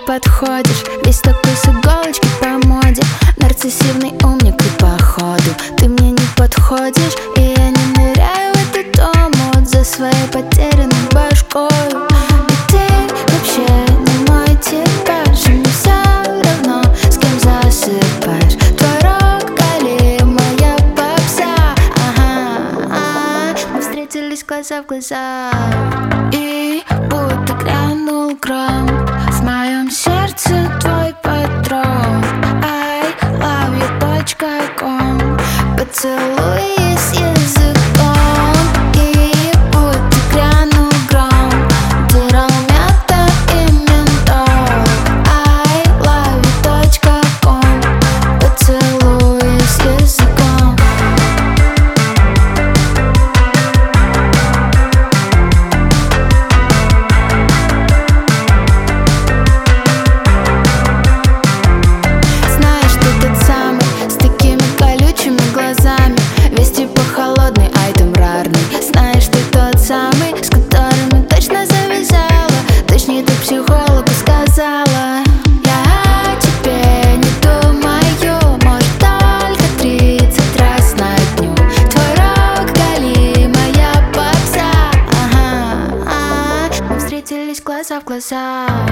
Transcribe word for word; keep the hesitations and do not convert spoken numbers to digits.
подходишь, весь такой с иголочки по моде. Нарциссивный умник и походу ты мне не подходишь, и я не ныряю в этот омут за своей потерянной башкой. И ты вообще не мой типаж, и мне все равно, с кем засыпаешь. Твой рок, Кали, моя попса. Ага, ага. Мы встретились глаза в глаза, и будто грянул гром в моем сердце твой патрон. I love you точка ком. Поцелуй с языком, и будто грянул гром, дырал мята и ментол. I love you точка ком. Поцелуй с языком. Знаешь, ты тот самый, с такими колючими глазами, весь типа холодный, айтем рарный. Знаешь, ты тот самый, с которыми точно завязала, точнее ты психологу сказала. Я о тебе не думаю, может только тридцать раз на дню. Твой рок, Кали, моя попса. Ага, ага. Мы встретились глаза в глаза,